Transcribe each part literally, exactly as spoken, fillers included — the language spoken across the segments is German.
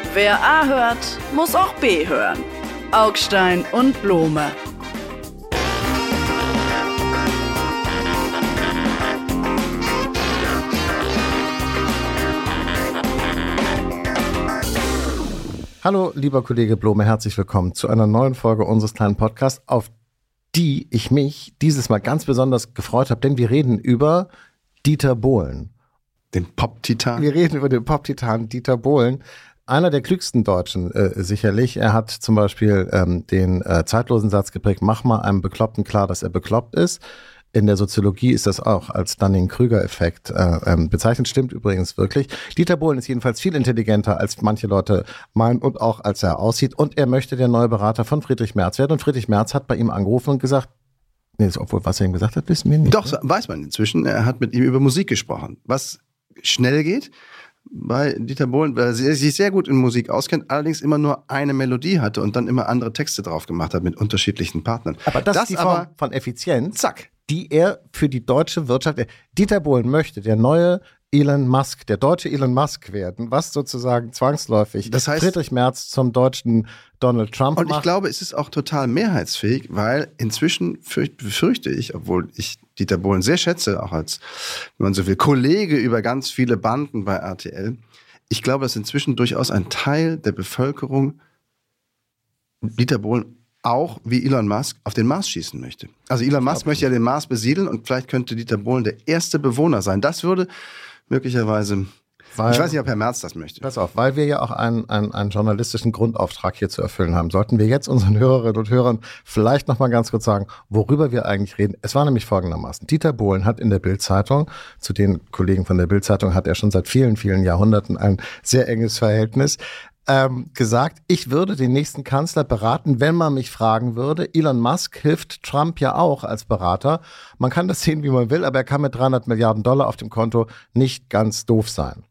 Wer A hört, muss auch B hören. Augstein und Blome. Hallo, lieber Kollege Blome, herzlich willkommen zu einer neuen Folge unseres kleinen Podcasts, auf die ich mich dieses Mal ganz besonders gefreut habe, denn wir reden über Dieter Bohlen. Den Pop-Titan? Wir reden über den Pop-Titan Dieter Bohlen. Einer der klügsten Deutschen äh, sicherlich. Er hat zum Beispiel ähm, den äh, zeitlosen Satz geprägt, mach mal einem Bekloppten klar, dass er bekloppt ist. In der Soziologie ist das auch als Dunning-Kruger-Effekt äh, ähm, bezeichnet. Stimmt übrigens wirklich. Dieter Bohlen ist jedenfalls viel intelligenter, als manche Leute meinen und auch als er aussieht. Und er möchte der neue Berater von Friedrich Merz werden. Und Friedrich Merz hat bei ihm angerufen und gesagt, nee, obwohl, was er ihm gesagt hat, wissen wir nicht. Doch, ne? Weiß man inzwischen. Er hat mit ihm über Musik gesprochen. Was schnell geht bei Dieter Bohlen, weil er sich sehr gut in Musik auskennt, allerdings immer nur eine Melodie hatte und dann immer andere Texte drauf gemacht hat mit unterschiedlichen Partnern. Aber das, das ist die Form aber von Effizienz, zack, die er für die deutsche Wirtschaft, Dieter Bohlen möchte der neue Elon Musk, der deutsche Elon Musk werden, was sozusagen zwangsläufig das heißt, Friedrich Merz zum deutschen Donald Trump und macht. Ich glaube, es ist auch total mehrheitsfähig, weil inzwischen fürcht, befürchte ich, obwohl ich Dieter Bohlen sehr schätze, auch als, wenn man so will, Kollege über ganz viele Banden bei R T L, ich glaube, dass inzwischen durchaus ein Teil der Bevölkerung Dieter Bohlen auch wie Elon Musk auf den Mars schießen möchte. Also Elon Musk möchte ja den Mars besiedeln und vielleicht könnte Dieter Bohlen der erste Bewohner sein. Das würde möglicherweise, weil, ich weiß nicht, ob Herr Merz das möchte. Pass auf, weil wir ja auch einen, einen, einen journalistischen Grundauftrag hier zu erfüllen haben, sollten wir jetzt unseren Hörerinnen und Hörern vielleicht noch mal ganz kurz sagen, worüber wir eigentlich reden. Es war nämlich folgendermaßen. Dieter Bohlen hat in der Bild-Zeitung, zu den Kollegen von der Bild-Zeitung hat er schon seit vielen, vielen Jahrhunderten ein sehr enges Verhältnis, Ähm, gesagt, ich würde den nächsten Kanzler beraten, wenn man mich fragen würde. Elon Musk hilft Trump ja auch als Berater. Man kann das sehen, wie man will, aber er kann mit dreihundert Milliarden Dollar auf dem Konto nicht ganz doof sein.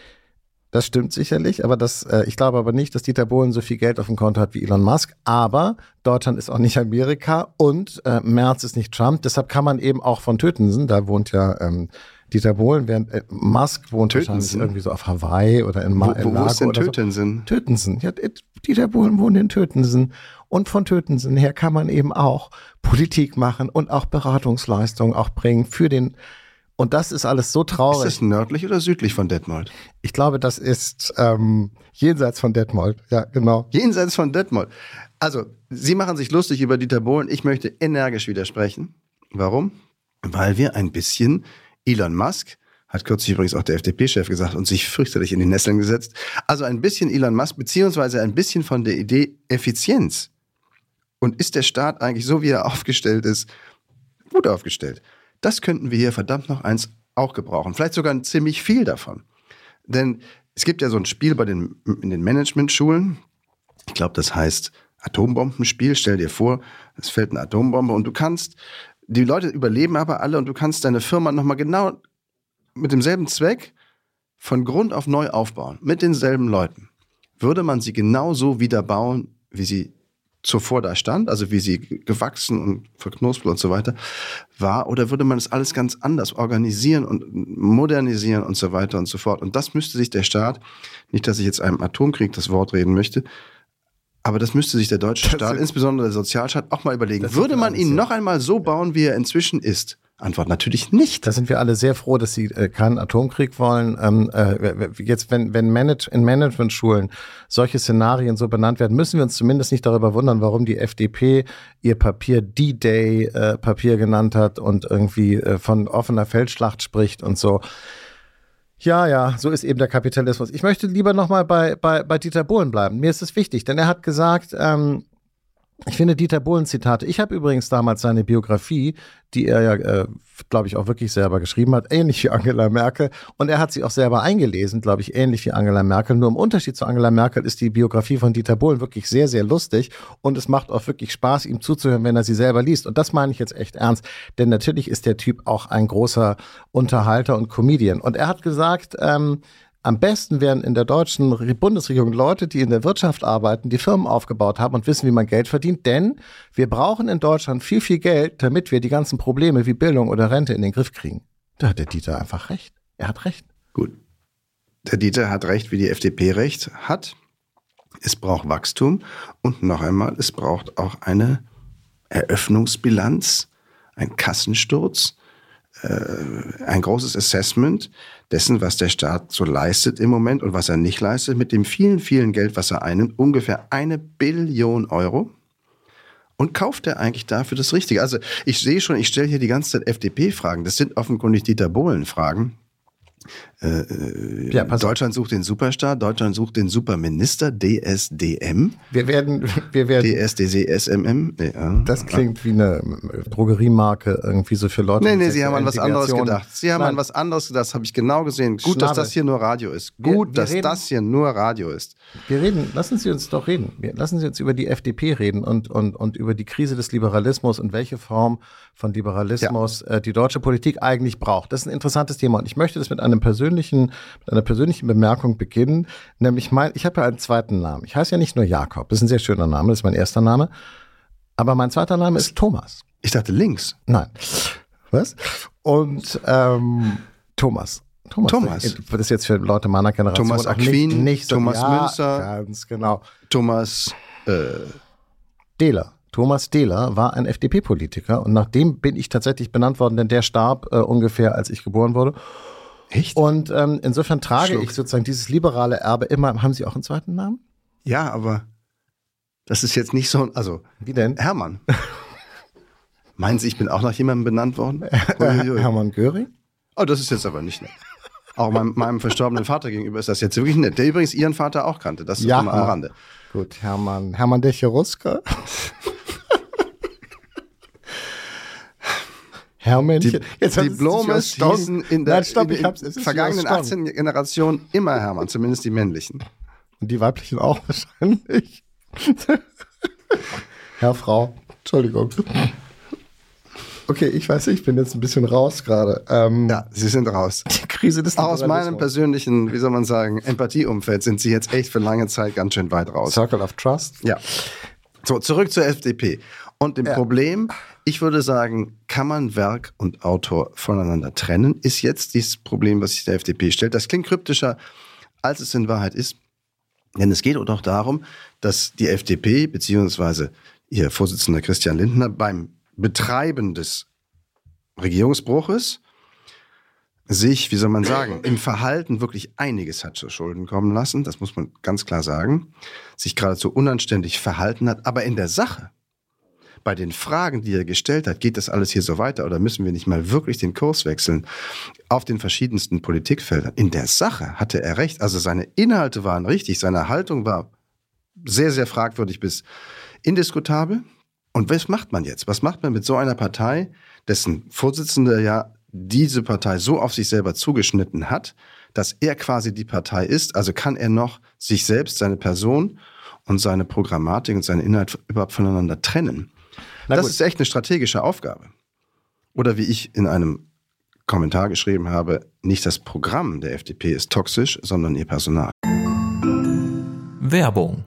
Das stimmt sicherlich, aber das, äh, ich glaube aber nicht, dass Dieter Bohlen so viel Geld auf dem Konto hat wie Elon Musk. Aber Deutschland ist auch nicht Amerika und äh, Merz ist nicht Trump. Deshalb kann man eben auch von Tötensen, da wohnt ja ähm, Dieter Bohlen, während äh, Musk wohnt Tötensen. Wahrscheinlich irgendwie so auf Hawaii oder in Ma- Wo, wo, wo ist denn Tötensen? So. Tötensen. Ja, Dieter Bohlen wohnt in Tötensen. Und von Tötensen her kann man eben auch Politik machen und auch Beratungsleistungen auch bringen für den. Und das ist alles so traurig. Ist das nördlich oder südlich von Detmold? Ich glaube, das ist ähm, jenseits von Detmold. Ja, genau. Jenseits von Detmold. Also, Sie machen sich lustig über Dieter Bohlen. Ich möchte energisch widersprechen. Warum? Weil wir ein bisschen Elon Musk, hat kürzlich übrigens auch der F D P-Chef gesagt und sich fürchterlich in die Nesseln gesetzt. Also ein bisschen Elon Musk, beziehungsweise ein bisschen von der Idee Effizienz. Und ist der Staat eigentlich so, wie er aufgestellt ist, gut aufgestellt? Das könnten wir hier verdammt noch eins auch gebrauchen. Vielleicht sogar ziemlich viel davon. Denn es gibt ja so ein Spiel bei den, in den Managementschulen. Ich glaube, das heißt Atombombenspiel. Stell dir vor, es fällt eine Atombombe und du kannst, die Leute überleben aber alle und du kannst deine Firma nochmal genau mit demselben Zweck von Grund auf neu aufbauen. Mit denselben Leuten. Würde man sie genauso wieder bauen, wie sie zuvor da stand, also wie sie gewachsen und verknospelt und so weiter war, oder würde man das alles ganz anders organisieren und modernisieren und so weiter und so fort. Und das müsste sich der Staat, nicht, dass ich jetzt einem Atomkrieg das Wort reden möchte, aber das müsste sich der deutsche Staat, sind, insbesondere der Sozialstaat, auch mal überlegen. Würde man ihn noch einmal so bauen, wie er inzwischen ist? Antwort natürlich nicht. Da sind wir alle sehr froh, dass Sie äh, keinen Atomkrieg wollen. Ähm, äh, jetzt, wenn, wenn Manage, in Managementschulen solche Szenarien so benannt werden, müssen wir uns zumindest nicht darüber wundern, warum die F D P ihr Papier D-Day-Papier äh, genannt hat und irgendwie äh, von offener Feldschlacht spricht und so. Ja, ja, so ist eben der Kapitalismus. Ich möchte lieber nochmal bei, bei, bei Dieter Bohlen bleiben. Mir ist es wichtig, denn er hat gesagt, ähm, ich finde Dieter Bohlen Zitate. Ich habe übrigens damals seine Biografie, die er ja, äh, glaube ich, auch wirklich selber geschrieben hat, ähnlich wie Angela Merkel. Und er hat sie auch selber eingelesen, glaube ich, ähnlich wie Angela Merkel. Nur im Unterschied zu Angela Merkel ist die Biografie von Dieter Bohlen wirklich sehr, sehr lustig. Und es macht auch wirklich Spaß, ihm zuzuhören, wenn er sie selber liest. Und das meine ich jetzt echt ernst. Denn natürlich ist der Typ auch ein großer Unterhalter und Comedian. Und er hat gesagt, ähm, am besten wären in der deutschen Bundesregierung Leute, die in der Wirtschaft arbeiten, die Firmen aufgebaut haben und wissen, wie man Geld verdient. Denn wir brauchen in Deutschland viel, viel Geld, damit wir die ganzen Probleme wie Bildung oder Rente in den Griff kriegen. Da hat der Dieter einfach recht. Er hat recht. Gut. Der Dieter hat recht, wie die F D P recht hat. es braucht Wachstum und noch einmal, es braucht auch eine Eröffnungsbilanz, ein Kassensturz, äh, ein großes Assessment dessen, was der Staat so leistet im Moment und was er nicht leistet, mit dem vielen, vielen Geld, was er einnimmt, ungefähr eine Billion Euro. Und kauft er eigentlich dafür das Richtige? Also ich sehe schon, ich stelle hier die ganze Zeit F D P-Fragen. Das sind offenkundig Dieter Bohlen-Fragen. Äh, ja, Deutschland sucht den Superstar, Deutschland sucht den Superminister, D S D M. Wir werden, wir werden. D S D C S M M. Ja. Das klingt wie eine Drogeriemarke, irgendwie so für Leute. Nee, nee, Sie haben an was anderes gedacht. Sie haben Nein. an was anderes gedacht, das habe ich genau gesehen. Gut, Schnabel. dass das hier nur Radio ist. Gut, wir, wir dass reden, das hier nur Radio ist. Wir reden, lassen Sie uns doch reden. Wir, lassen Sie uns über die F D P reden und, und, und über die Krise des Liberalismus und welche Form von Liberalismus ja. äh, die deutsche Politik eigentlich braucht. Das ist ein interessantes Thema und ich möchte das mit einem persönlichen, mit einer persönlichen Bemerkung beginnen, nämlich mein, ich habe ja einen zweiten Namen. Ich heiße ja nicht nur Jakob, das ist ein sehr schöner Name, das ist mein erster Name, aber mein zweiter Name ist Thomas. Ich dachte links. Nein. Was? Und ähm, Thomas. Thomas. Thomas. Das ist jetzt für Leute meiner Generation Thomas Aquin, nicht, nicht so, Thomas ja, Münzer. Ganz genau. Thomas äh, Dehler. Thomas Dehler war ein F D P-Politiker und nach dem bin ich tatsächlich benannt worden, denn der starb äh, ungefähr, als ich geboren wurde. Echt? Und ähm, insofern trage Schluck. ich sozusagen dieses liberale Erbe immer. Haben Sie auch einen zweiten Namen? Ja, aber das ist jetzt nicht so, also wie denn? Hermann. Meinen Sie, ich bin auch nach jemandem benannt worden? Hermann Göring? Oh, das ist jetzt aber nicht nett. Auch meinem, meinem verstorbenen Vater gegenüber ist das jetzt wirklich nett. Der übrigens Ihren Vater auch kannte. Das ist ja, immer am Rande. Gut, Hermann, Hermann der Cherusker. Hermännchen. Die Diplomes hießen in der, Nein, stopp, in, in in vergangenen achtzehn Generationen immer Hermann, zumindest die männlichen. Und die weiblichen auch wahrscheinlich. Herr, Frau, Entschuldigung. Okay, ich weiß nicht, ich bin jetzt ein bisschen raus gerade. Ähm, ja, Sie sind raus. Die Krise des Auch aus meinem persönlichen, wie soll man sagen, Empathieumfeld sind Sie jetzt echt für lange Zeit ganz schön weit raus. Circle of Trust. Ja. So, zurück zur F D P. Und dem ja. Problem, ich würde sagen, kann man Werk und Autor voneinander trennen, ist jetzt dieses Problem, was sich der F D P stellt. Das klingt kryptischer, als es in Wahrheit ist. Denn es geht auch darum, dass die F D P bzw. ihr Vorsitzender Christian Lindner beim Betreiben des Regierungsbruches sich, wie soll man sagen, im Verhalten wirklich einiges hat zu Schulden kommen lassen, das muss man ganz klar sagen, sich geradezu unanständig verhalten hat, aber in der Sache, bei den Fragen, die er gestellt hat, geht das alles hier so weiter oder müssen wir nicht mal wirklich den Kurs wechseln auf den verschiedensten Politikfeldern? In der Sache hatte er recht, also seine Inhalte waren richtig, seine Haltung war sehr, sehr fragwürdig bis indiskutabel. Und was macht man jetzt? Was macht man mit so einer Partei, dessen Vorsitzender ja diese Partei so auf sich selber zugeschnitten hat, dass er quasi die Partei ist? Also kann er noch sich selbst, seine Person und seine Programmatik und seinen Inhalt überhaupt voneinander trennen? Das ist echt eine strategische Aufgabe. Oder wie ich in einem Kommentar geschrieben habe, nicht das Programm der F D P ist toxisch, sondern ihr Personal. Werbung.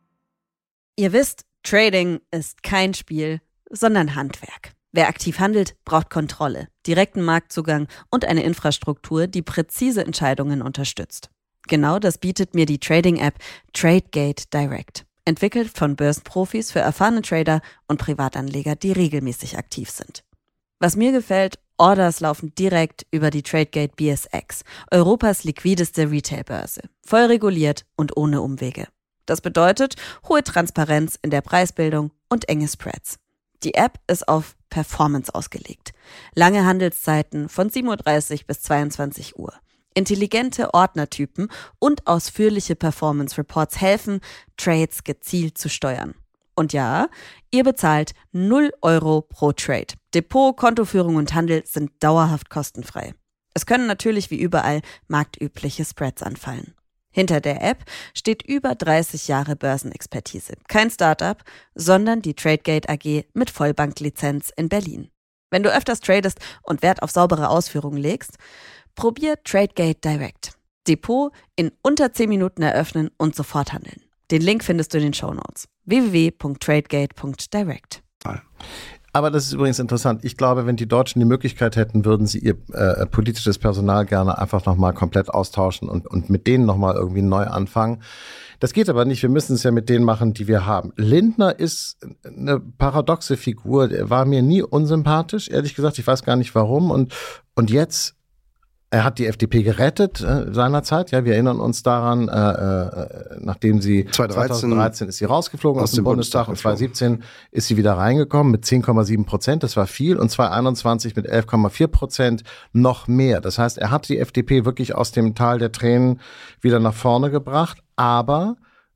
Ihr wisst, Trading ist kein Spiel, sondern Handwerk. Wer aktiv handelt, braucht Kontrolle, direkten Marktzugang und eine Infrastruktur, die präzise Entscheidungen unterstützt. Genau das bietet mir die Trading-App TradeGate Direct. Entwickelt von Börsenprofis für erfahrene Trader und Privatanleger, die regelmäßig aktiv sind. Was mir gefällt, Orders laufen direkt über die TradeGate B S X, Europas liquideste Retailbörse, voll reguliert und ohne Umwege. Das bedeutet hohe Transparenz in der Preisbildung und enge Spreads. Die App ist auf Performance ausgelegt. Lange Handelszeiten von sieben Uhr dreißig bis zweiundzwanzig Uhr. Intelligente Ordnertypen und ausführliche Performance Reports helfen, Trades gezielt zu steuern. Und ja, ihr bezahlt null Euro pro Trade. Depot, Kontoführung und Handel sind dauerhaft kostenfrei. Es können natürlich wie überall marktübliche Spreads anfallen. Hinter der App steht über dreißig Jahre Börsenexpertise. Kein Startup, sondern die TradeGate A G mit Vollbanklizenz in Berlin. Wenn du öfters tradest und Wert auf saubere Ausführungen legst, probier TradeGate Direct. Depot in unter zehn Minuten eröffnen und sofort handeln. Den Link findest du in den Shownotes. w w w punkt tradegate punkt direct. Aber das ist übrigens interessant. Ich glaube, wenn die Deutschen die Möglichkeit hätten, würden sie ihr äh, politisches Personal gerne einfach nochmal komplett austauschen und, und mit denen nochmal irgendwie neu anfangen. Das geht aber nicht. Wir müssen es ja mit denen machen, die wir haben. Lindner ist eine paradoxe Figur. Er war mir nie unsympathisch, ehrlich gesagt. Ich weiß gar nicht warum. Und, und jetzt, er hat die F D P gerettet äh, seinerzeit. Ja, wir erinnern uns daran, äh, äh, nachdem sie zweitausenddreizehn, zweitausenddreizehn ist sie rausgeflogen aus, aus dem Bundestag, Bundestag und zweitausendsiebzehn ist sie wieder reingekommen mit zehn Komma sieben Prozent. Das war viel. Und zweitausendeinundzwanzig mit elf Komma vier Prozent noch mehr. Das heißt, er hat die F D P wirklich aus dem Tal der Tränen wieder nach vorne gebracht. Aber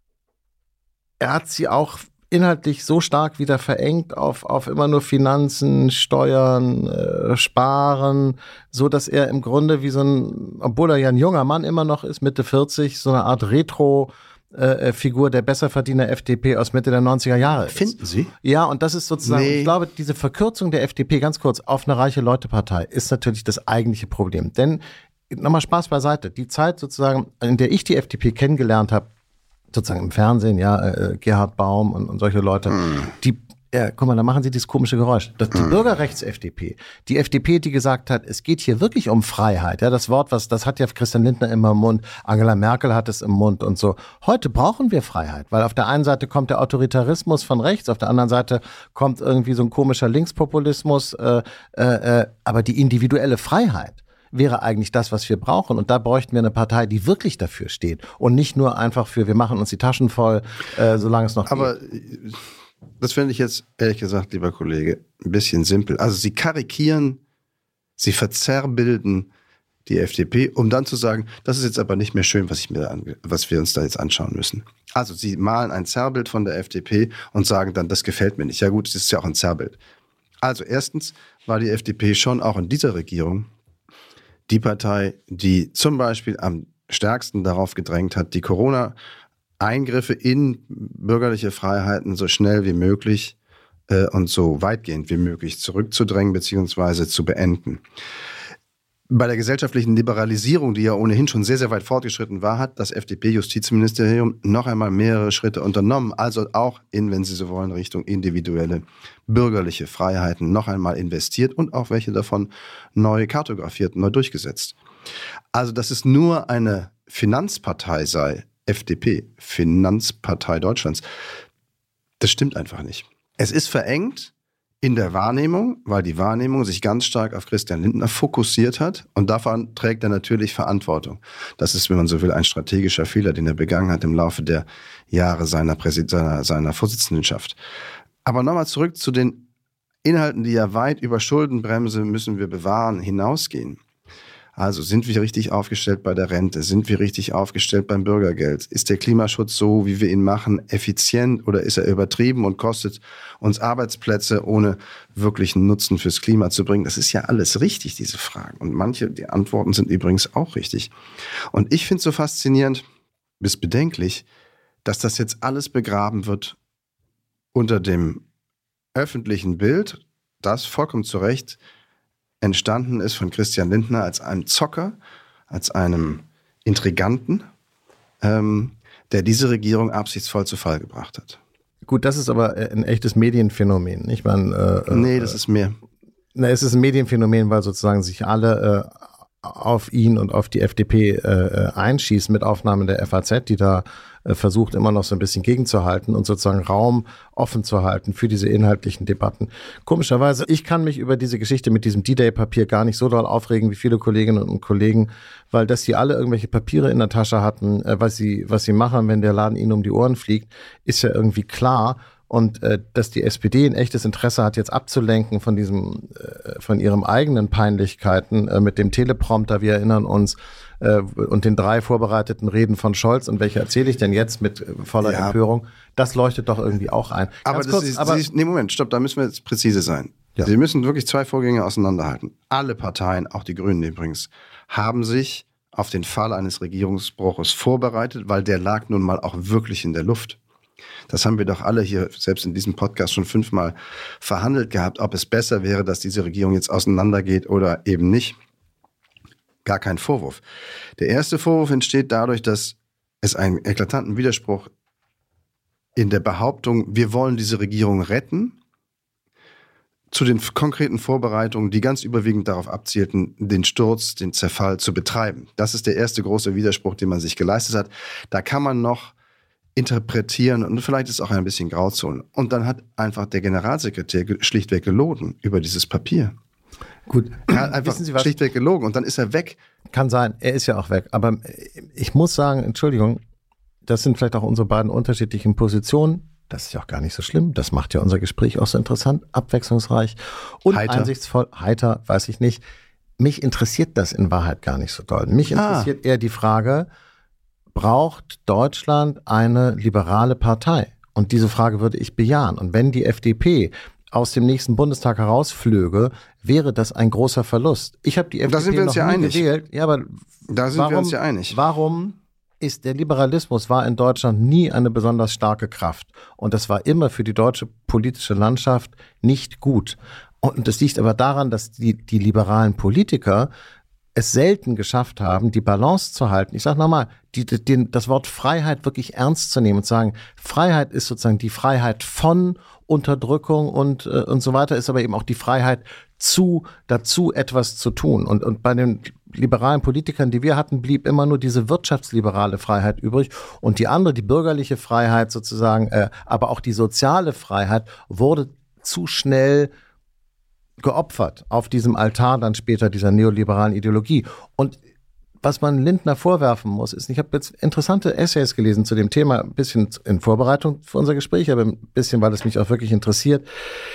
er hat sie auch inhaltlich so stark wieder verengt auf, auf immer nur Finanzen, Steuern, äh, Sparen, so dass er im Grunde wie so ein, obwohl er ja ein junger Mann immer noch ist, Mitte vierzig, so eine Art Retro- Äh, Figur der Besserverdiener F D P aus Mitte der neunziger Jahre ist. Finden Sie? Ja, und das ist sozusagen, nee. Ich glaube, diese Verkürzung der F D P, ganz kurz, auf eine reiche Leute-Partei ist natürlich das eigentliche Problem. Denn, nochmal Spaß beiseite, die Zeit sozusagen, in der ich die F D P kennengelernt habe, sozusagen im Fernsehen, ja, äh, Gerhard Baum und, und solche Leute, mm. die Ja, guck mal, da machen sie dieses komische Geräusch. Das, die Bürgerrechts-F D P, die F D P, die gesagt hat, es geht hier wirklich um Freiheit. Ja, das Wort, was, das hat ja Christian Lindner immer im Mund, Angela Merkel hat es im Mund und so. Heute brauchen wir Freiheit, weil auf der einen Seite kommt der Autoritarismus von rechts, auf der anderen Seite kommt irgendwie so ein komischer Linkspopulismus, äh, äh, aber die individuelle Freiheit wäre eigentlich das, was wir brauchen. Und da bräuchten wir eine Partei, die wirklich dafür steht und nicht nur einfach für, wir machen uns die Taschen voll, äh, solange es noch aber geht. Das finde ich jetzt, ehrlich gesagt, lieber Kollege, ein bisschen simpel. Also Sie karikieren, Sie verzerrbilden die F D P, um dann zu sagen, das ist jetzt aber nicht mehr schön, was, ich mir da, was wir uns da jetzt anschauen müssen. Also Sie malen ein Zerrbild von der F D P und sagen dann, das gefällt mir nicht. Ja gut, es ist ja auch ein Zerrbild. Also erstens war die F D P schon auch in dieser Regierung die Partei, die zum Beispiel am stärksten darauf gedrängt hat, die Corona- Eingriffe in bürgerliche Freiheiten so schnell wie möglich äh, und so weitgehend wie möglich zurückzudrängen bzw. zu beenden. Bei der gesellschaftlichen Liberalisierung, die ja ohnehin schon sehr, sehr weit fortgeschritten war, hat das F D P-Justizministerium noch einmal mehrere Schritte unternommen, also auch in, wenn Sie so wollen, Richtung individuelle bürgerliche Freiheiten noch einmal investiert und auch welche davon neu kartografiert, neu durchgesetzt. Also, dass es nur eine Finanzpartei sei, F D P, Finanzpartei Deutschlands. Das stimmt einfach nicht. Es ist verengt in der Wahrnehmung, weil die Wahrnehmung sich ganz stark auf Christian Lindner fokussiert hat und davon trägt er natürlich Verantwortung. Das ist, wenn man so will, ein strategischer Fehler, den er begangen hat im Laufe der Jahre seiner, Präsid- seiner, seiner Vorsitzendenschaft. Aber nochmal zurück zu den Inhalten, die ja weit über Schuldenbremse müssen wir bewahren, hinausgehen. Also sind wir richtig aufgestellt bei der Rente? Sind wir richtig aufgestellt beim Bürgergeld? Ist der Klimaschutz so, wie wir ihn machen, effizient oder ist er übertrieben und kostet uns Arbeitsplätze, ohne wirklichen Nutzen fürs Klima zu bringen? Das ist ja alles richtig, diese Fragen. Und manche, die Antworten sind übrigens auch richtig. Und ich finde es so faszinierend bis bedenklich, dass das jetzt alles begraben wird unter dem öffentlichen Bild, das vollkommen zu Recht entstanden ist von Christian Lindner als einem Zocker, als einem Intriganten, ähm, der diese Regierung absichtsvoll zu Fall gebracht hat. Gut, das ist aber ein echtes Medienphänomen. Ich meine, äh, nee, das ist mehr. Na, es ist ein Medienphänomen, weil sozusagen sich alle äh, auf ihn und auf die F D P äh, einschießen mit Aufnahmen der F A Z, die da äh, versucht, immer noch so ein bisschen gegenzuhalten und sozusagen Raum offen zu halten für diese inhaltlichen Debatten. Komischerweise, ich kann mich über diese Geschichte mit diesem D-Day-Papier gar nicht so doll aufregen wie viele Kolleginnen und Kollegen, weil dass die alle irgendwelche Papiere in der Tasche hatten, äh, was sie, was sie machen, wenn der Laden ihnen um die Ohren fliegt, ist ja irgendwie klar. Und äh, dass die S P D ein echtes Interesse hat, jetzt abzulenken von diesem, äh, von ihren eigenen Peinlichkeiten äh, mit dem Teleprompter, wir erinnern uns, äh, und den drei vorbereiteten Reden von Scholz, und welche erzähle ich denn jetzt mit äh, voller ja. Empörung, das leuchtet doch irgendwie auch ein. Aber, Ganz das kurz, ist, aber ist, nee, Moment, stopp, da müssen wir jetzt präzise sein. Ja. Sie müssen wirklich zwei Vorgänge auseinanderhalten. Alle Parteien, auch die Grünen übrigens, haben sich auf den Fall eines Regierungsbruches vorbereitet, weil der lag nun mal auch wirklich in der Luft. Das haben wir doch alle hier, selbst in diesem Podcast, schon fünfmal verhandelt gehabt, ob es besser wäre, dass diese Regierung jetzt auseinandergeht oder eben nicht. Gar kein Vorwurf. Der erste Vorwurf entsteht dadurch, dass es einen eklatanten Widerspruch in der Behauptung, wir wollen diese Regierung retten, zu den konkreten Vorbereitungen, die ganz überwiegend darauf abzielten, den Sturz, den Zerfall zu betreiben. Das ist der erste große Widerspruch, den man sich geleistet hat. Da kann man noch interpretieren und vielleicht ist auch ein bisschen Grauzone. Und dann hat einfach der Generalsekretär schlichtweg gelogen über dieses Papier. Gut, er hat einfach wissen Sie was? schlichtweg gelogen und dann ist er weg. Kann sein, er ist ja auch weg. Aber ich muss sagen, Entschuldigung, das sind vielleicht auch unsere beiden unterschiedlichen Positionen. Das ist ja auch gar nicht so schlimm. Das macht ja unser Gespräch auch so interessant, abwechslungsreich und Heiter. einsichtsvoll. Heiter, weiß ich nicht. Mich interessiert das in Wahrheit gar nicht so doll. Mich interessiert ah. eher die Frage, braucht Deutschland eine liberale Partei? Und diese Frage würde ich bejahen. Und wenn die F D P aus dem nächsten Bundestag herausflöge, wäre das ein großer Verlust. Ich habe die F D P da sind wir uns noch ja nie einig. gewählt. Ja, aber da sind warum, wir uns ja einig. Warum ist der Liberalismus war in Deutschland nie eine besonders starke Kraft. Und das war immer für die deutsche politische Landschaft nicht gut. Und das liegt aber daran, dass die, die liberalen Politiker es selten geschafft haben, die Balance zu halten. Ich sage nochmal, die, die, das Wort Freiheit wirklich ernst zu nehmen und sagen, Freiheit ist sozusagen die Freiheit von Unterdrückung und, äh, und so weiter, ist aber eben auch die Freiheit zu, dazu etwas zu tun. Und, und bei den liberalen Politikern, die wir hatten, blieb immer nur diese wirtschaftsliberale Freiheit übrig. Und die andere, die bürgerliche Freiheit sozusagen, äh, aber auch die soziale Freiheit wurde zu schnell geopfert auf diesem Altar dann später dieser neoliberalen Ideologie. Und was man Lindner vorwerfen muss, ist, ich habe jetzt interessante Essays gelesen zu dem Thema, ein bisschen in Vorbereitung für unser Gespräch, aber ein bisschen, weil es mich auch wirklich interessiert.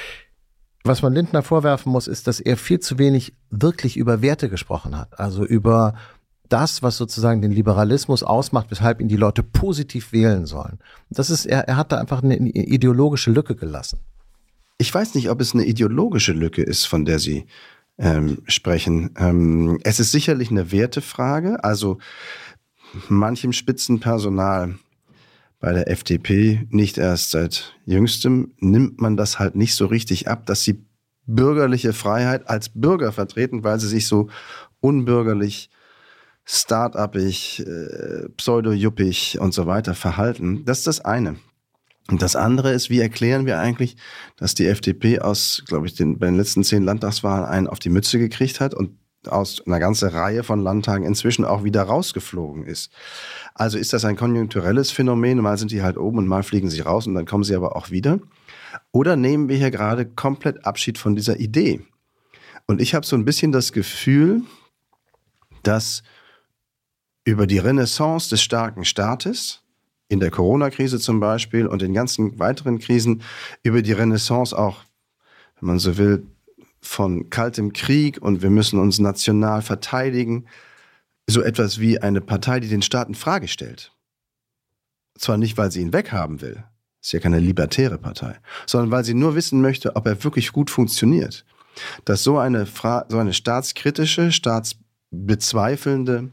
Was man Lindner vorwerfen muss, ist, dass er viel zu wenig wirklich über Werte gesprochen hat. Also über das, was sozusagen den Liberalismus ausmacht, weshalb ihn die Leute positiv wählen sollen. Das ist, er, er hat da einfach eine ideologische Lücke gelassen. Ich weiß nicht, ob es eine ideologische Lücke ist, von der Sie ähm, sprechen. Ähm, es ist sicherlich eine Wertefrage. Also manchem Spitzenpersonal bei der F D P, nicht erst seit jüngstem, nimmt man das halt nicht so richtig ab, dass sie bürgerliche Freiheit als Bürger vertreten, weil sie sich so unbürgerlich, start-upig, äh, pseudo-juppig und so weiter verhalten. Das ist das eine. Und das andere ist, wie erklären wir eigentlich, dass die F D P aus, glaube ich, den, bei den letzten zehn Landtagswahlen einen auf die Mütze gekriegt hat und aus einer ganzen Reihe von Landtagen inzwischen auch wieder rausgeflogen ist. Also ist das ein konjunkturelles Phänomen, mal sind die halt oben und mal fliegen sie raus und dann kommen sie aber auch wieder. Oder nehmen wir hier gerade komplett Abschied von dieser Idee? Und ich habe so ein bisschen das Gefühl, dass über die Renaissance des starken Staates, in der Corona-Krise zum Beispiel und in ganzen weiteren Krisen, über die Renaissance auch, wenn man so will, von kaltem Krieg und wir müssen uns national verteidigen, so etwas wie eine Partei, die den Staat in Frage stellt. Zwar nicht, weil sie ihn weghaben will, ist ja keine libertäre Partei, sondern weil sie nur wissen möchte, ob er wirklich gut funktioniert. Dass so eine, Fra- so eine staatskritische, staatsbezweifelnde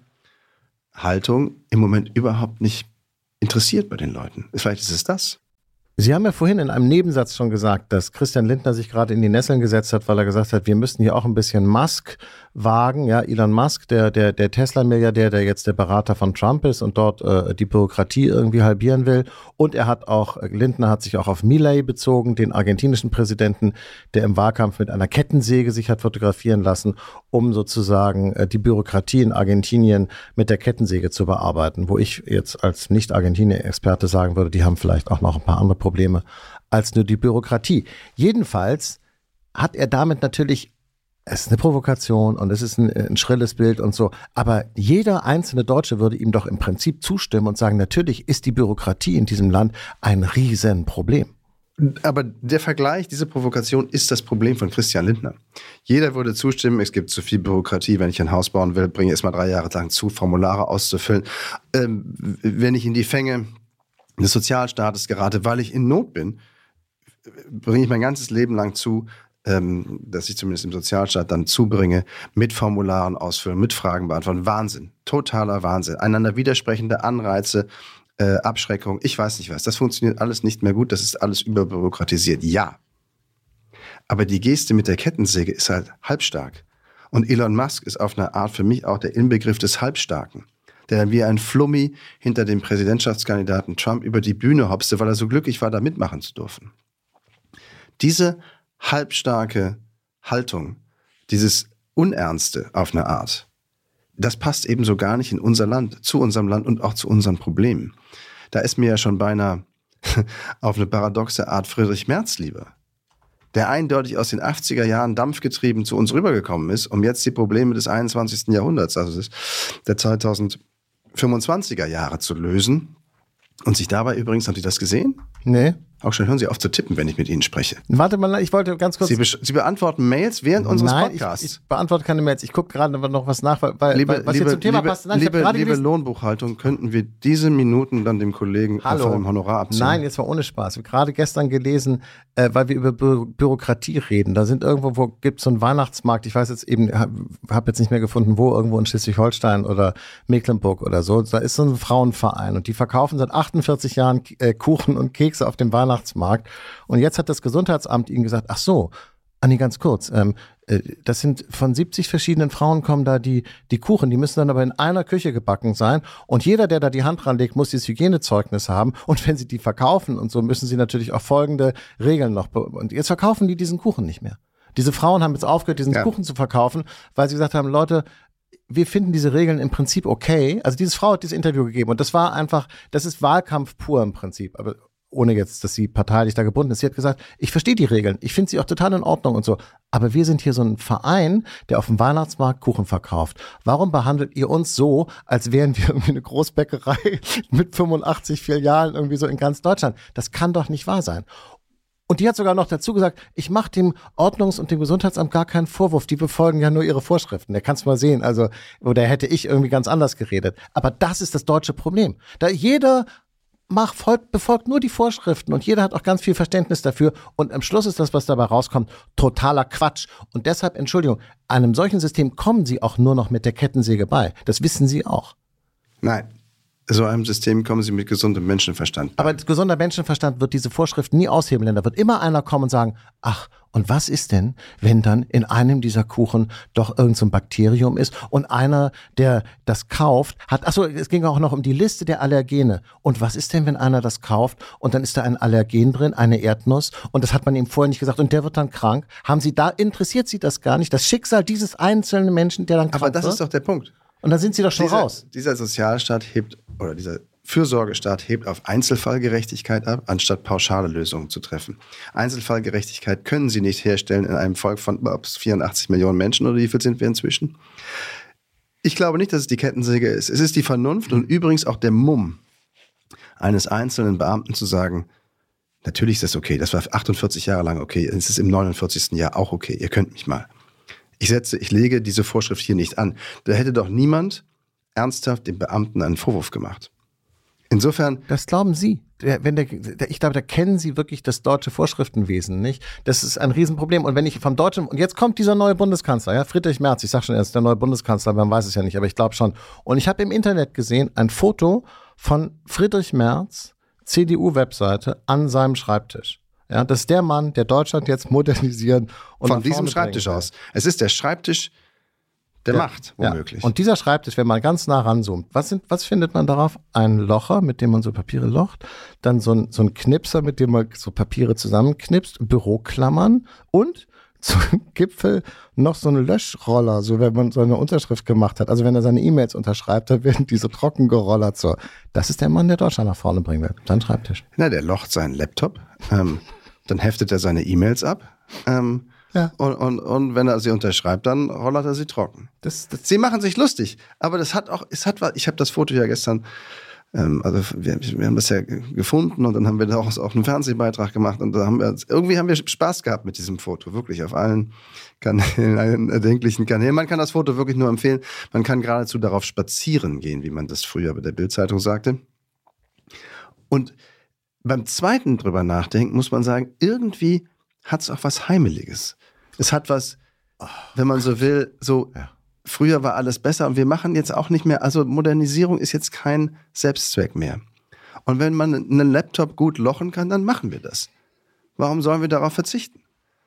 Haltung im Moment überhaupt nicht interessiert bei den Leuten. Vielleicht ist es das. Sie haben ja vorhin in einem Nebensatz schon gesagt, dass Christian Lindner sich gerade in die Nesseln gesetzt hat, weil er gesagt hat, wir müssten hier auch ein bisschen Musk wagen. Ja, Elon Musk, der, der, der Tesla-Milliardär, der jetzt der Berater von Trump ist und dort äh, die Bürokratie irgendwie halbieren will. Und er hat auch, Lindner hat sich auch auf Milei bezogen, den argentinischen Präsidenten, der im Wahlkampf mit einer Kettensäge sich hat fotografieren lassen, um sozusagen äh, die Bürokratie in Argentinien mit der Kettensäge zu bearbeiten. Wo ich jetzt als Nicht-Argentinien-Experte sagen würde, die haben vielleicht auch noch ein paar andere Probleme als nur die Bürokratie. Jedenfalls hat er damit natürlich, es ist eine Provokation und es ist ein, ein schrilles Bild und so, aber jeder einzelne Deutsche würde ihm doch im Prinzip zustimmen und sagen, natürlich ist die Bürokratie in diesem Land ein Riesenproblem. Aber der Vergleich, diese Provokation ist das Problem von Christian Lindner. Jeder würde zustimmen, es gibt zu viel Bürokratie, wenn ich ein Haus bauen will, bringe ich erstmal drei Jahre lang zu, Formulare auszufüllen. Ähm, wenn ich in die Fänge des Sozialstaates gerate, weil ich in Not bin, bringe ich mein ganzes Leben lang zu, ähm, dass ich zumindest im Sozialstaat dann zubringe, mit Formularen ausfüllen, mit Fragen beantworten. Wahnsinn, totaler Wahnsinn. Einander widersprechende Anreize, äh, Abschreckung, ich weiß nicht was. Das funktioniert alles nicht mehr gut, das ist alles überbürokratisiert. Ja, aber die Geste mit der Kettensäge ist halt halbstark. Und Elon Musk ist auf eine Art für mich auch der Inbegriff des Halbstarken, der dann wie ein Flummi hinter dem Präsidentschaftskandidaten Trump über die Bühne hopste, weil er so glücklich war, da mitmachen zu dürfen. Diese halbstarke Haltung, dieses Unernste auf eine Art, das passt eben so gar nicht in unser Land, zu unserem Land und auch zu unseren Problemen. Da ist mir ja schon beinahe auf eine paradoxe Art Friedrich Merz lieber, der eindeutig aus den achtziger Jahren dampfgetrieben zu uns rübergekommen ist, um jetzt die Probleme des einundzwanzigsten Jahrhunderts, also der zweitausendfünfundzwanziger Jahre zu lösen. Und sich dabei übrigens, haben Sie das gesehen? Nee. Auch schon, hören Sie auf zu tippen, wenn ich mit Ihnen spreche. Warte mal, ich wollte ganz kurz... Sie, be- Sie beantworten Mails während unseres Nein, Podcasts. Ich, ich beantworte keine Mails. Ich gucke gerade noch was nach, weil, Liebe, weil was liebe, jetzt zum Thema liebe, passt. Nein, liebe, ich habe gerade liebe gelesen- Lohnbuchhaltung, könnten wir diese Minuten dann dem Kollegen Hallo. von dem Honorar abziehen? Nein, jetzt war ohne Spaß. Ich habe gerade gestern gelesen, äh, weil wir über Bü- Bürokratie reden. Da sind irgendwo, wo gibt es so einen Weihnachtsmarkt. Ich weiß jetzt eben, habe hab jetzt nicht mehr gefunden, wo, irgendwo in Schleswig-Holstein oder Mecklenburg oder so. Da ist so ein Frauenverein und die verkaufen seit achtundvierzig Jahren äh, Kuchen und Kekse auf dem Weihnachtsmarkt. Und jetzt hat das Gesundheitsamt ihnen gesagt, ach so, Anni, ganz kurz, ähm, äh, das sind von siebzig verschiedenen Frauen kommen da die, die Kuchen, die müssen dann aber in einer Küche gebacken sein und jeder, der da die Hand ranlegt, muss dieses Hygienezeugnis haben und wenn sie die verkaufen und so, müssen sie natürlich auch folgende Regeln noch, be- und jetzt verkaufen die diesen Kuchen nicht mehr. Diese Frauen haben jetzt aufgehört, diesen Ja. Kuchen zu verkaufen, weil sie gesagt haben, Leute, wir finden diese Regeln im Prinzip okay. Also diese Frau hat dieses Interview gegeben und das war einfach, das ist Wahlkampf pur im Prinzip, aber ohne jetzt, dass sie parteilich da gebunden ist. Sie hat gesagt, ich verstehe die Regeln, ich finde sie auch total in Ordnung und so, aber wir sind hier so ein Verein, der auf dem Weihnachtsmarkt Kuchen verkauft. Warum behandelt ihr uns so, als wären wir irgendwie eine Großbäckerei mit fünfundachtzig Filialen irgendwie so in ganz Deutschland? Das kann doch nicht wahr sein. Und die hat sogar noch dazu gesagt, ich mache dem Ordnungs- und dem Gesundheitsamt gar keinen Vorwurf, die befolgen ja nur ihre Vorschriften. Der kannst du mal sehen, also, oder hätte ich irgendwie ganz anders geredet. Aber das ist das deutsche Problem. Da jeder Mach, folgt, befolgt nur die Vorschriften und jeder hat auch ganz viel Verständnis dafür und am Schluss ist das, was dabei rauskommt, totaler Quatsch. Und deshalb, Entschuldigung, einem solchen System kommen sie auch nur noch mit der Kettensäge bei. Das wissen sie auch. Nein, so einem System kommen Sie mit gesundem Menschenverstand. Aber gesunder Menschenverstand wird diese Vorschriften nie aushebeln, denn da wird immer einer kommen und sagen, ach, und was ist denn, wenn dann in einem dieser Kuchen doch irgend so ein Bakterium ist und einer, der das kauft, hat, achso, es ging auch noch um die Liste der Allergene. Und was ist denn, wenn einer das kauft und dann ist da ein Allergen drin, eine Erdnuss und das hat man ihm vorher nicht gesagt und der wird dann krank? Haben Sie da, interessiert Sie das gar nicht? Das Schicksal dieses einzelnen Menschen, der dann krank Aber das wird? ist doch der Punkt. Und dann sind Sie doch schon dieser, raus. Dieser Sozialstaat hebt, oder dieser Fürsorgestaat hebt auf Einzelfallgerechtigkeit ab, anstatt pauschale Lösungen zu treffen. Einzelfallgerechtigkeit können Sie nicht herstellen in einem Volk von vierundachtzig Millionen Menschen, oder wie viel sind wir inzwischen? Ich glaube nicht, dass es die Kettensäge ist. Es ist die Vernunft und übrigens auch der Mumm eines einzelnen Beamten zu sagen, natürlich ist das okay, das war achtundvierzig Jahre lang okay, es ist im neunundvierzigsten Jahr auch okay, ihr könnt mich mal. Ich setze, ich lege diese Vorschrift hier nicht an. Da hätte doch niemand ernsthaft dem Beamten einen Vorwurf gemacht. Insofern. Das glauben Sie. Der, wenn der, der, ich glaube, da kennen Sie wirklich das deutsche Vorschriftenwesen nicht. Das ist ein Riesenproblem. Und wenn ich vom deutschen, und jetzt kommt dieser neue Bundeskanzler, ja, Friedrich Merz, ich sag schon, er ist der neue Bundeskanzler, man weiß es ja nicht, aber ich glaube schon. Und ich habe im Internet gesehen, ein Foto von Friedrich Merz, C D U-Webseite, an seinem Schreibtisch. Ja, das ist der Mann, der Deutschland jetzt modernisieren und von diesem Schreibtisch aus. Es ist der Schreibtisch der ja, Macht, womöglich. Ja. Und dieser Schreibtisch, wenn man ganz nah ranzoomt, was, sind, was findet man darauf? Ein Locher, mit dem man so Papiere locht, dann so ein, so ein Knipser, mit dem man so Papiere zusammenknipst, Büroklammern und zum Gipfel noch so ein Löschroller, so wenn man so eine Unterschrift gemacht hat. Also wenn er seine E-Mails unterschreibt, dann werden diese trocken gerollert. So. Das ist der Mann, der Deutschland nach vorne bringen will. Sein Schreibtisch. Na, der locht seinen Laptop, ähm, dann heftet er seine E-Mails ab, ähm, Ja. Und, und, und wenn er sie unterschreibt, dann rollert er sie trocken. Das, das, sie machen sich lustig, aber das hat auch, es hat, ich habe das Foto ja gestern, ähm, also wir, wir haben das ja gefunden und dann haben wir daraus auch einen Fernsehbeitrag gemacht und da haben wir, irgendwie haben wir Spaß gehabt mit diesem Foto, wirklich auf allen Kanälen, allen erdenklichen Kanälen. Man kann das Foto wirklich nur empfehlen, man kann geradezu darauf spazieren gehen, wie man das früher bei der Bild-Zeitung sagte. Und beim zweiten drüber nachdenken, muss man sagen, irgendwie hat es auch was Heimeliges. Es hat was, wenn man so will, so, ja. Früher war alles besser und wir machen jetzt auch nicht mehr, also Modernisierung ist jetzt kein Selbstzweck mehr. Und wenn man einen Laptop gut lochen kann, dann machen wir das. Warum sollen wir darauf verzichten?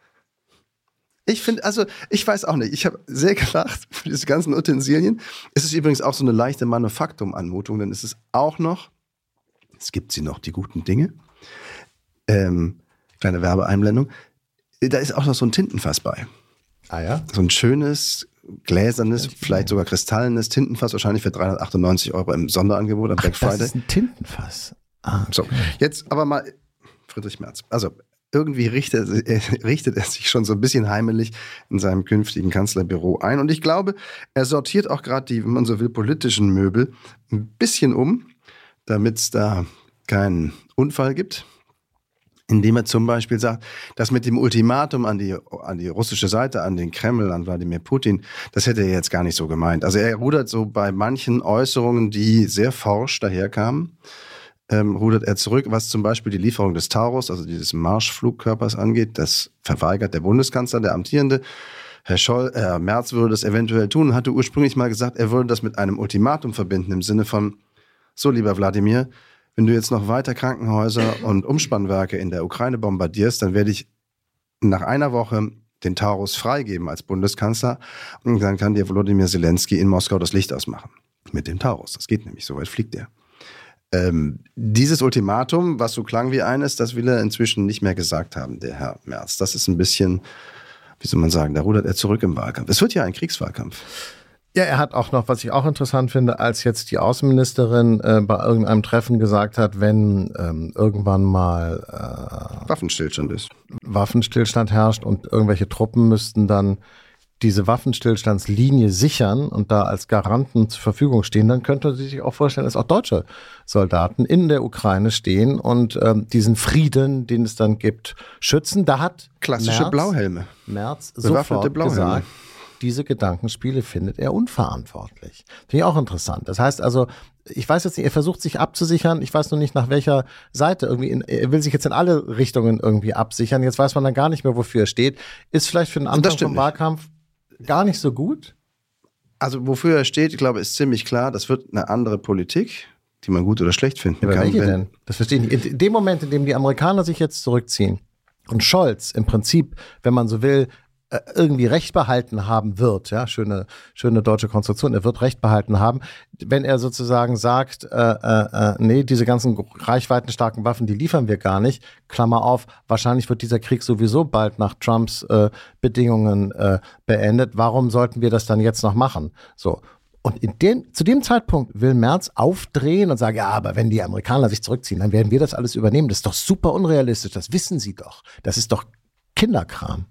Ich finde, also, ich weiß auch nicht, ich habe sehr gelacht für diese ganzen Utensilien. Es ist übrigens auch so eine leichte Manufaktum-Anmutung, denn es ist auch noch, es gibt sie noch, die guten Dinge. Ähm, kleine Werbeeinblendung. da ist auch noch so ein Tintenfass bei. Ah ja? So ein schönes, gläsernes, vielleicht sogar kristallenes Tintenfass, wahrscheinlich für dreihundertachtundneunzig Euro im Sonderangebot am Black Friday. Das ist ein Tintenfass. Ah, okay. So, jetzt aber mal Friedrich Merz. Also irgendwie richtet, äh, richtet er sich schon so ein bisschen heimelig in seinem künftigen Kanzlerbüro ein. Und ich glaube, er sortiert auch gerade die, wenn man so will, politischen Möbel ein bisschen um, damit es da keinen Unfall gibt. Indem er zum Beispiel sagt, das mit dem Ultimatum an die, an die russische Seite, an den Kreml, an Wladimir Putin, das hätte er jetzt gar nicht so gemeint. Also er rudert so bei manchen Äußerungen, die sehr forsch daherkamen, ähm, rudert er zurück, was zum Beispiel die Lieferung des Taurus, also dieses Marschflugkörpers angeht. Das verweigert der Bundeskanzler, der amtierende. Herr Scholl, Herr Merz würde das eventuell tun und hatte ursprünglich mal gesagt, er würde das mit einem Ultimatum verbinden, im Sinne von, so lieber Wladimir, wenn du jetzt noch weiter Krankenhäuser und Umspannwerke in der Ukraine bombardierst, dann werde ich nach einer Woche den Taurus freigeben als Bundeskanzler und dann kann dir Volodymyr Zelensky in Moskau das Licht ausmachen. Mit dem Taurus. Das geht nämlich, so weit fliegt er. Ähm, dieses Ultimatum, was so klang wie eines, das will er inzwischen nicht mehr gesagt haben, der Herr Merz. Das ist ein bisschen, wie soll man sagen, da rudert er zurück im Wahlkampf. Es wird ja ein Kriegswahlkampf. Ja, er hat auch noch, was ich auch interessant finde, als jetzt die Außenministerin äh, bei irgendeinem Treffen gesagt hat, wenn ähm, irgendwann mal äh, Waffenstillstand ist. Waffenstillstand herrscht und irgendwelche Truppen müssten dann diese Waffenstillstandslinie sichern und da als Garanten zur Verfügung stehen, dann könnte sie sich auch vorstellen, dass auch deutsche Soldaten in der Ukraine stehen und ähm, diesen Frieden, den es dann gibt, schützen. Da hat klassische Merz, Blauhelme. Merz Bewaffnete sofort Blauhelme. gesagt, diese Gedankenspiele findet er unverantwortlich. Finde ich auch interessant. Das heißt also, ich weiß jetzt nicht, er versucht sich abzusichern. Ich weiß noch nicht, nach welcher Seite. Irgendwie in, er will sich jetzt in alle Richtungen irgendwie absichern. Jetzt weiß man dann gar nicht mehr, wofür er steht. Ist vielleicht für den Anfang vom Wahlkampf gar nicht so gut? Also wofür er steht, ich glaube, ist ziemlich klar. Das wird eine andere Politik, die man gut oder schlecht finden ja, aber kann. Welche denn? Das verstehe ich nicht. In dem Moment, in dem die Amerikaner sich jetzt zurückziehen und Scholz im Prinzip, wenn man so will, irgendwie Recht behalten haben wird, ja, schöne, schöne deutsche Konstruktion, er wird Recht behalten haben, wenn er sozusagen sagt, äh, äh, nee, diese ganzen reichweitenstarken Waffen, die liefern wir gar nicht, Klammer auf, wahrscheinlich wird dieser Krieg sowieso bald nach Trumps äh, Bedingungen äh, beendet, warum sollten wir das dann jetzt noch machen? So. Und in den, zu dem Zeitpunkt will Merz aufdrehen und sagen, ja, aber wenn die Amerikaner sich zurückziehen, dann werden wir das alles übernehmen, das ist doch super unrealistisch, das wissen sie doch, das ist doch Kinderkram.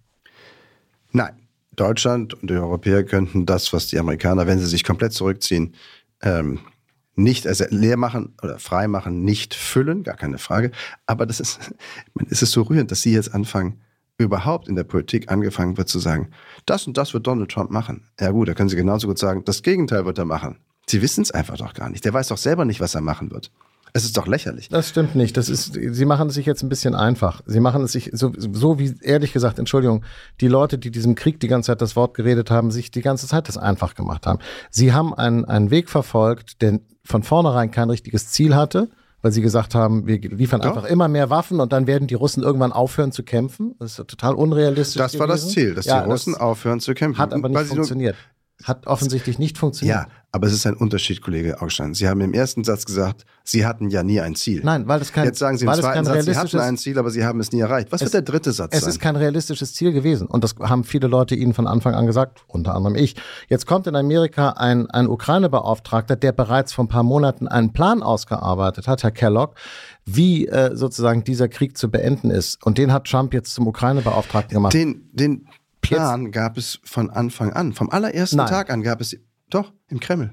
Nein, Deutschland und die Europäer könnten das, was die Amerikaner, wenn sie sich komplett zurückziehen, ähm, nicht also leer machen oder frei machen, nicht füllen, gar keine Frage. Aber das ist, es ist so rührend, dass sie jetzt anfangen, überhaupt in der Politik angefangen wird zu sagen, das und das wird Donald Trump machen. Ja gut, da können sie genauso gut sagen, das Gegenteil wird er machen. Sie wissen es einfach doch gar nicht. Der weiß doch selber nicht, was er machen wird. Es ist doch lächerlich. Das stimmt nicht. Das ist, sie machen es sich jetzt ein bisschen einfach. Sie machen es sich so, so wie, ehrlich gesagt, Entschuldigung, die Leute, die diesem Krieg die ganze Zeit das Wort geredet haben, sich die ganze Zeit das einfach gemacht haben. Sie haben einen, einen Weg verfolgt, der von vornherein kein richtiges Ziel hatte, weil sie gesagt haben, wir liefern Doch. einfach immer mehr Waffen und dann werden die Russen irgendwann aufhören zu kämpfen. Das ist total unrealistisch Das war gewesen. das Ziel, dass ja, die Russen das aufhören zu kämpfen. Hat aber nicht Weil sie nur- funktioniert. Hat offensichtlich nicht funktioniert. Ja, aber es ist ein Unterschied, Kollege Augstein. Sie haben im ersten Satz gesagt, Sie hatten ja nie ein Ziel. Nein, weil das kein, Jetzt sagen Sie im weil das zweiten kein Satz, Sie realistisches hatten ein Ziel, aber Sie haben es nie erreicht. Was Es- wird der dritte Satz Es sein? ist kein realistisches Ziel gewesen. Und das haben viele Leute Ihnen von Anfang an gesagt, unter anderem ich. Jetzt kommt in Amerika ein, ein Ukraine-Beauftragter, der bereits vor ein paar Monaten einen Plan ausgearbeitet hat, Herr Kellogg, wie äh, sozusagen dieser Krieg zu beenden ist. Und den hat Trump jetzt zum Ukraine-Beauftragten gemacht. Den, den Plan gab es von Anfang an. Vom allerersten Nein. Tag an gab es, doch, im Kreml.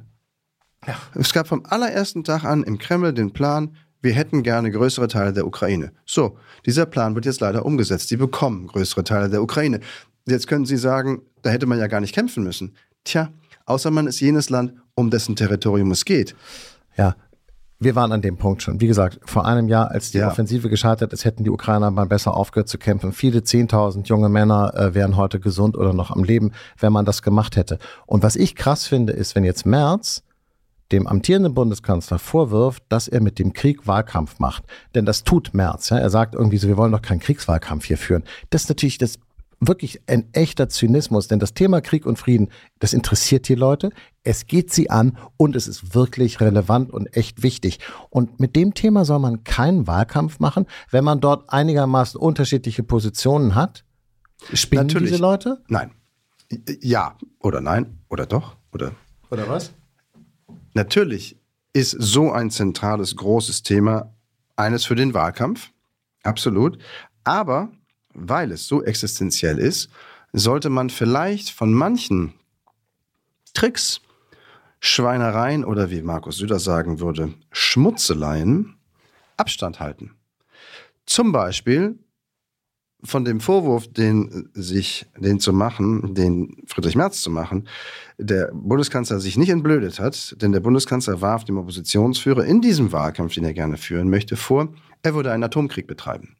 Es gab vom allerersten Tag an im Kreml den Plan, wir hätten gerne größere Teile der Ukraine. So, dieser Plan wird jetzt leider umgesetzt. Sie bekommen größere Teile der Ukraine. Jetzt können Sie sagen, da hätte man ja gar nicht kämpfen müssen. Tja, außer man ist jenes Land, um dessen Territorium es geht. Ja, wir waren an dem Punkt schon. Wie gesagt, vor einem Jahr, als die Ja. Offensive gescheitert ist, hätten die Ukrainer mal besser aufgehört zu kämpfen. Viele zehntausend junge Männer äh, wären heute gesund oder noch am Leben, wenn man das gemacht hätte. Und was ich krass finde, ist, wenn jetzt Merz dem amtierenden Bundeskanzler vorwirft, dass er mit dem Krieg Wahlkampf macht. Denn das tut Merz. Ja? Er sagt irgendwie so, wir wollen doch keinen Kriegswahlkampf hier führen. Das ist natürlich das wirklich ein echter Zynismus, denn das Thema Krieg und Frieden, das interessiert die Leute, es geht sie an und es ist wirklich relevant und echt wichtig. Und mit dem Thema soll man keinen Wahlkampf machen, wenn man dort einigermaßen unterschiedliche Positionen hat. Spinnen Natürlich. diese Leute? Nein. Ja oder nein oder doch oder Oder was? Natürlich ist so ein zentrales, großes Thema eines für den Wahlkampf. Absolut. Aber weil es so existenziell ist, sollte man vielleicht von manchen Tricks, Schweinereien oder wie Markus Söder sagen würde, Schmutzeleien Abstand halten. Zum Beispiel von dem Vorwurf, den sich, den zu machen, den Friedrich Merz zu machen, der Bundeskanzler sich nicht entblödet hat, denn der Bundeskanzler warf dem Oppositionsführer in diesem Wahlkampf, den er gerne führen möchte, vor, er würde einen Atomkrieg betreiben.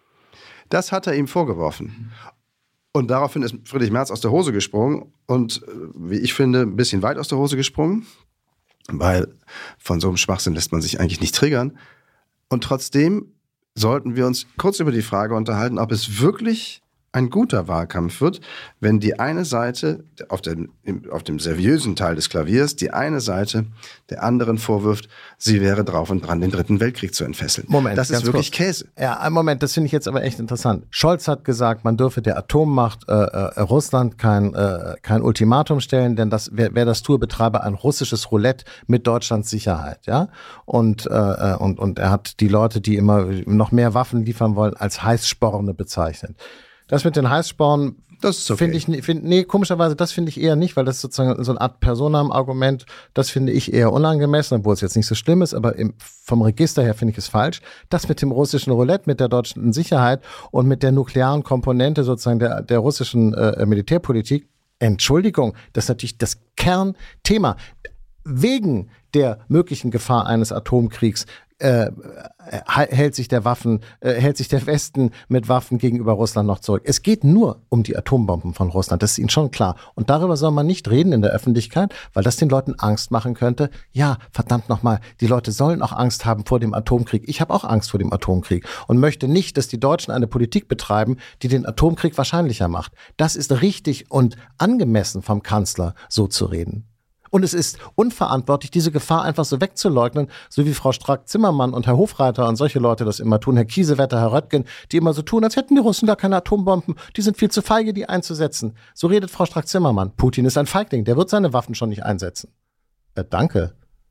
Das hat er ihm vorgeworfen. Und daraufhin ist Friedrich Merz aus der Hose gesprungen und, wie ich finde, ein bisschen weit aus der Hose gesprungen, weil von so einem Schwachsinn lässt man sich eigentlich nicht triggern. Und trotzdem sollten wir uns kurz über die Frage unterhalten, ob es wirklich ein guter Wahlkampf wird, wenn die eine Seite auf dem, auf dem seriösen Teil des Klaviers, die eine Seite der anderen vorwirft, sie wäre drauf und dran, den Dritten Weltkrieg zu entfesseln. Moment, das ist wirklich kurz. Käse. Ja, einen Moment, das finde ich jetzt aber echt interessant. Scholz hat gesagt, man dürfe der Atommacht äh, äh, Russland kein, äh, kein Ultimatum stellen, denn das, wer, wer das tue, betreibe ein russisches Roulette mit Deutschlands Sicherheit. Ja? Und, äh, und, und er hat die Leute, die immer noch mehr Waffen liefern wollen, als Heißsporne bezeichnet. Das mit den Heißsporen, das ist okay. Finde ich, find, nee, komischerweise, das finde ich eher nicht, weil das sozusagen so eine Art Personam-Argument, das finde ich eher unangemessen, obwohl es jetzt nicht so schlimm ist, aber im, vom Register her finde ich es falsch. Das mit dem russischen Roulette, mit der deutschen Sicherheit und mit der nuklearen Komponente sozusagen der, der russischen äh, Militärpolitik, Entschuldigung, das ist natürlich das Kernthema. Wegen der möglichen Gefahr eines Atomkriegs Äh, hält sich der Waffen, äh, hält sich der Westen mit Waffen gegenüber Russland noch zurück. Es geht nur um die Atombomben von Russland, das ist ihnen schon klar. Und darüber soll man nicht reden in der Öffentlichkeit, weil das den Leuten Angst machen könnte. Ja, verdammt nochmal, die Leute sollen auch Angst haben vor dem Atomkrieg. Ich habe auch Angst vor dem Atomkrieg und möchte nicht, dass die Deutschen eine Politik betreiben, die den Atomkrieg wahrscheinlicher macht. Das ist richtig und angemessen vom Kanzler, so zu reden. Und es ist unverantwortlich, diese Gefahr einfach so wegzuleugnen, so wie Frau Strack-Zimmermann und Herr Hofreiter und solche Leute das immer tun, Herr Kiesewetter, Herr Röttgen, die immer so tun, als hätten die Russen gar keine Atombomben, die sind viel zu feige, die einzusetzen. So redet Frau Strack-Zimmermann. Putin ist ein Feigling, der wird seine Waffen schon nicht einsetzen. Äh, danke,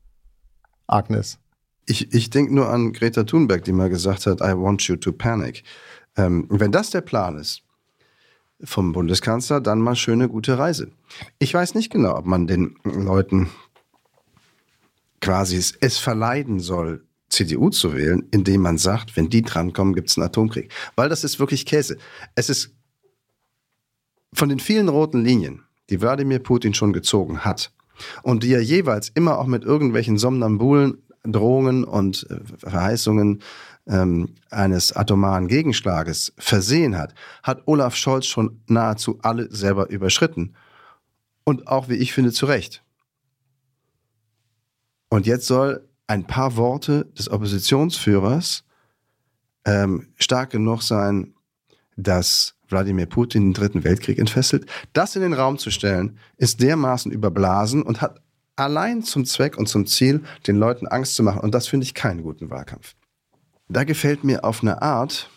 Agnes. Ich, ich denke nur an Greta Thunberg, die mal gesagt hat, I want you to panic. Ähm, wenn das der Plan ist, vom Bundeskanzler, dann mal schöne, gute Reise. Ich weiß nicht genau, ob man den Leuten quasi es verleiden soll, C D U zu wählen, indem man sagt, wenn die drankommen, gibt es einen Atomkrieg. Weil das ist wirklich Käse. Es ist von den vielen roten Linien, die Wladimir Putin schon gezogen hat und die er jeweils immer auch mit irgendwelchen somnambulen Drohungen und Verheißungen ähm, eines atomaren Gegenschlages versehen hat, hat Olaf Scholz schon nahezu alle selber überschritten. Und auch, wie ich finde, zu Recht. Und jetzt soll ein paar Worte des Oppositionsführers ähm, stark genug sein, dass Wladimir Putin den Dritten Weltkrieg entfesselt. Das in den Raum zu stellen, ist dermaßen überblasen und hat allein zum Zweck und zum Ziel, den Leuten Angst zu machen. Und das finde ich keinen guten Wahlkampf. Da gefällt mir auf eine Art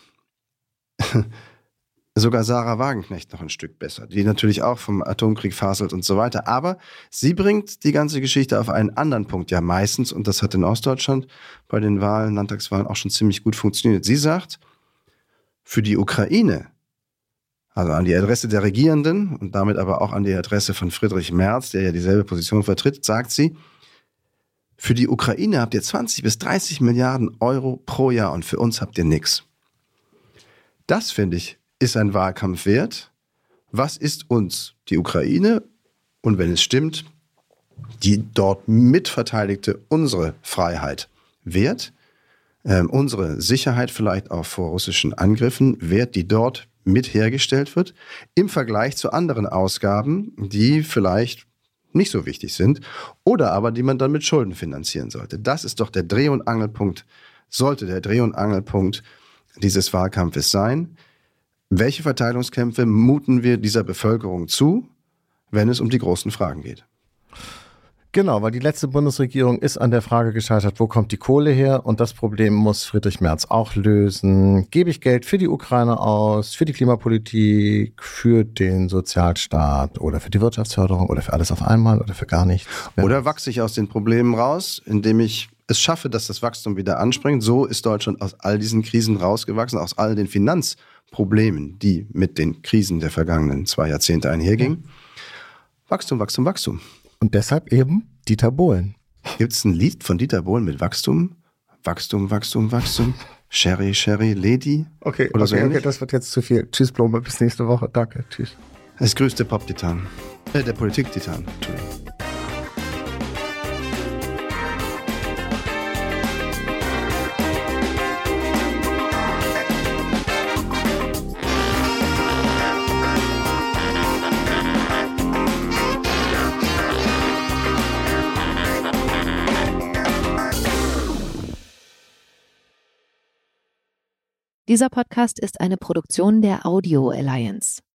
sogar Sarah Wagenknecht noch ein Stück besser, die natürlich auch vom Atomkrieg faselt und so weiter. Aber sie bringt die ganze Geschichte auf einen anderen Punkt ja meistens, und das hat in Ostdeutschland bei den Wahlen, Landtagswahlen auch schon ziemlich gut funktioniert. Sie sagt, für die Ukraine, also an die Adresse der Regierenden und damit aber auch an die Adresse von Friedrich Merz, der ja dieselbe Position vertritt, sagt sie, für die Ukraine habt ihr zwanzig bis dreißig Milliarden Euro pro Jahr und für uns habt ihr nichts. Das, finde ich, ist ein Wahlkampf wert. Was ist uns die Ukraine und, wenn es stimmt, die dort mitverteidigte unsere Freiheit wert? Ähm, unsere Sicherheit vielleicht auch vor russischen Angriffen wert, die dort mit hergestellt wird, im Vergleich zu anderen Ausgaben, die vielleicht nicht so wichtig sind oder aber die man dann mit Schulden finanzieren sollte. Das ist doch der Dreh- und Angelpunkt, sollte der Dreh- und Angelpunkt dieses Wahlkampfes sein. Welche Verteilungskämpfe muten wir dieser Bevölkerung zu, wenn es um die großen Fragen geht? Genau, weil die letzte Bundesregierung ist an der Frage gescheitert, wo kommt die Kohle her? Und das Problem muss Friedrich Merz auch lösen. Gebe ich Geld für die Ukraine aus, für die Klimapolitik, für den Sozialstaat oder für die Wirtschaftsförderung oder für alles auf einmal oder für gar nichts? Oder wachse ich aus den Problemen raus, indem ich es schaffe, dass das Wachstum wieder anspringt? So ist Deutschland aus all diesen Krisen rausgewachsen, aus all den Finanzproblemen, die mit den Krisen der vergangenen zwei Jahrzehnte einhergingen. Wachstum, Wachstum, Wachstum. Und deshalb eben Dieter Bohlen. Gibt es ein Lied von Dieter Bohlen mit Wachstum? Wachstum, Wachstum, Wachstum. Sherry, Sherry, Lady. Okay, Oder okay, so okay, ähnlich? das wird jetzt zu viel. Tschüss, Blome, bis nächste Woche. Danke, tschüss. Das größte Pop-Titan. Äh, der Politik-Titan. Entschuldigung. Dieser Podcast ist eine Produktion der Audio Alliance.